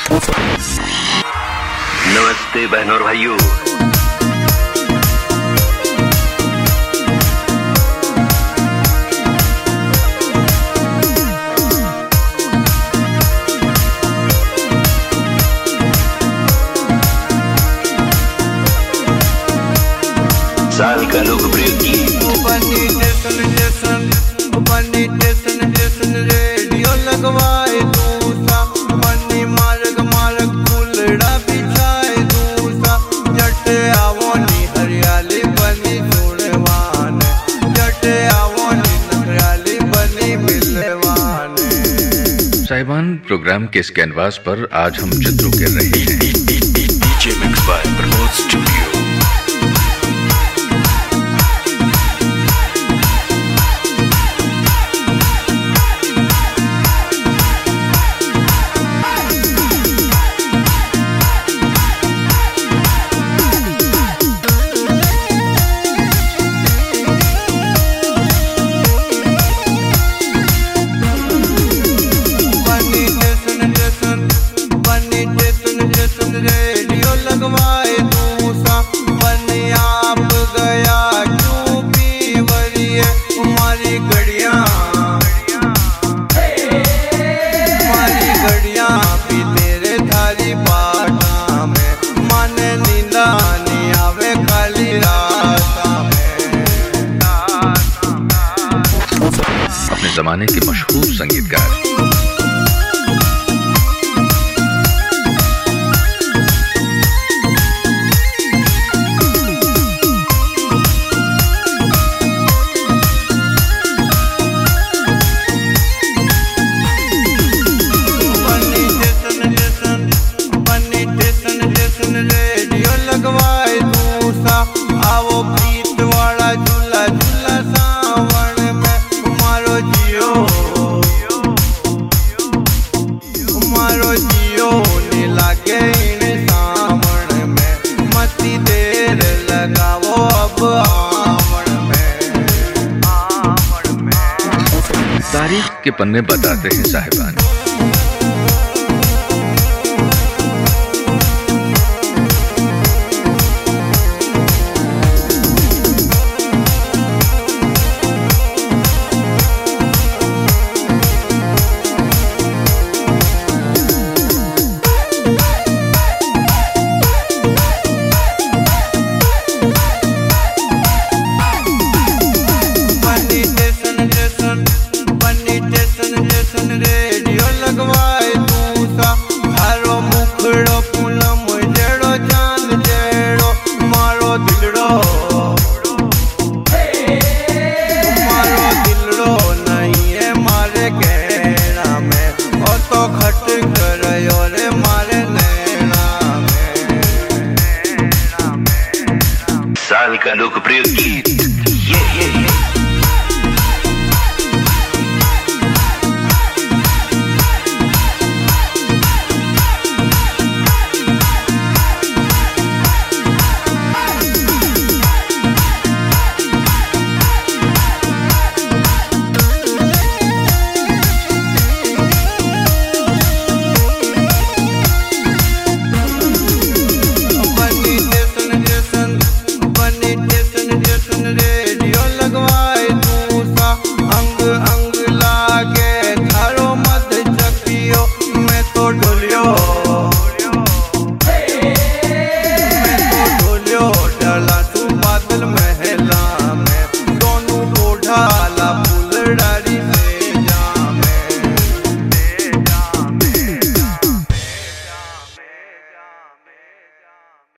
नमस्ते बहनों और भाइयों। साल का लोकप्रिय गीत रेडियो लगवाए दूसा बनी मार्ग मार्ग फूलड़ा बिछाए दूसा जट आवोनी हरियाली बनी जुड़वान जट आवोनी हरियाली बनी मिलवान। साहिबान, प्रोग्राम के इस कैनवास पर आज हम चित्रों कर रहे हैं। DJ mix by Pramod studio. Radio लगवाए दूसा बनी आप गया क्यों पीवरिए हमारी गड़ियां भी तेरे थारी बाटा में माने नींदा नहीं आवे खाली रास्ता में। अपने जमाने के मशहूर संगीतकार रेडियो लगवाए दूसा आवो प्रीत वाला झूला झूला सावन में तुम्हारो जियो ने लागे इन सावन में मती देर लगावो अब आवन में। तारीख के पन्ने बताते हैं साहिबान। रेडियो लगवाए दूसा थारो मुखड़ो पूनम जेड़ो चांद जेड़ो मारो दिलड़ो नहीं है मारे कहना में ओ तो खट करयो रे मारे नैना में। साल का लोकप्रिय गीत ये रेडियो लगवाए दूसा अंग अंग लागे थारो मत चकियो मैं तो ढोलियो डला तू बादल महला में दोनों बूढ़ा